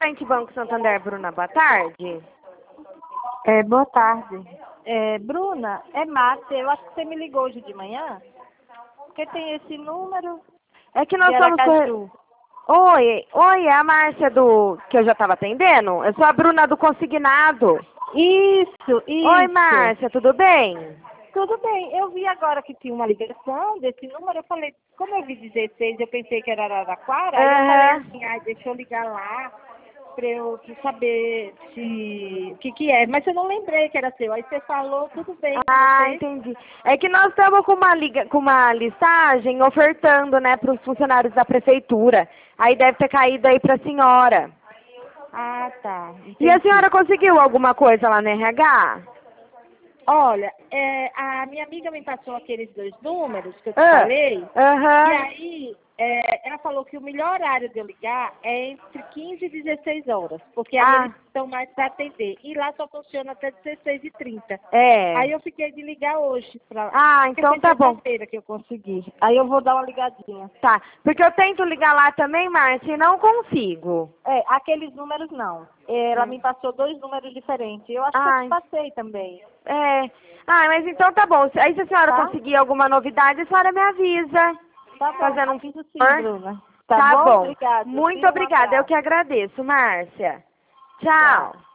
Frente Banco Santander, Bruna, boa tarde. Boa tarde. Bruna, é Márcia. Eu acho que você me ligou hoje de manhã, porque tem esse número É que nós de somos... Aracaju. Oi, é a Márcia do... que eu já estava atendendo? Eu sou a Bruna do Consignado. Isso. Oi, Márcia, tudo bem? Tudo bem. Eu vi agora que tinha uma ligação desse número. Eu falei, como eu vi 16, eu pensei que era Araraquara. Aí eu falei assim, deixa eu ligar lá para eu saber o que é. Mas eu não lembrei que era seu. Aí você falou, tudo bem com você? Entendi. É que nós estamos com uma listagem ofertando, né, para os funcionários da prefeitura. Aí deve ter caído aí para a senhora. Ah, tá. Entendi. E a senhora conseguiu alguma coisa lá no RH? Olha, a minha amiga me passou aqueles 2 números que eu te falei. E aí, ela falou que o melhor horário de eu ligar é entre 15 e 16 horas. Porque aí eles estão mais para atender. E lá só funciona até 16h30. Aí eu fiquei de ligar hoje. Então tá bom. Feira que eu consegui. Aí eu vou dar uma ligadinha. Tá, porque eu tento ligar lá também, Márcia, e não consigo. Aqueles números não. Ela me passou 2 números diferentes. Eu acho que eu te passei também. Mas então tá bom. Aí se a senhora conseguir alguma novidade, a senhora me avisa. Tá bom, Fazendo aviso sim, Bruna. Tá bom. Obrigada. Muito obrigada. Eu que agradeço, Márcia. Tchau.